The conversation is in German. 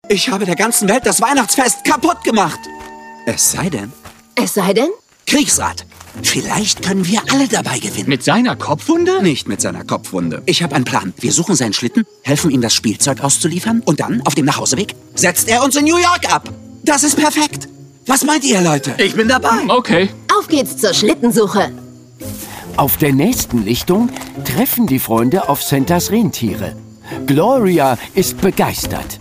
Ich habe der ganzen Welt das Weihnachtsfest kaputt gemacht. Es sei denn... Es sei denn? Kriegsrat. Vielleicht können wir alle dabei gewinnen. Mit seiner Kopfwunde? Nicht mit seiner Kopfwunde. Ich habe einen Plan. Wir suchen seinen Schlitten, helfen ihm das Spielzeug auszuliefern und dann, auf dem Nachhauseweg, setzt er uns in New York ab. Das ist perfekt. Was meint ihr, Leute? Ich bin dabei. Okay. Auf geht's zur Schlittensuche. Auf der nächsten Lichtung treffen die Freunde auf Santas Rentiere. Gloria ist begeistert.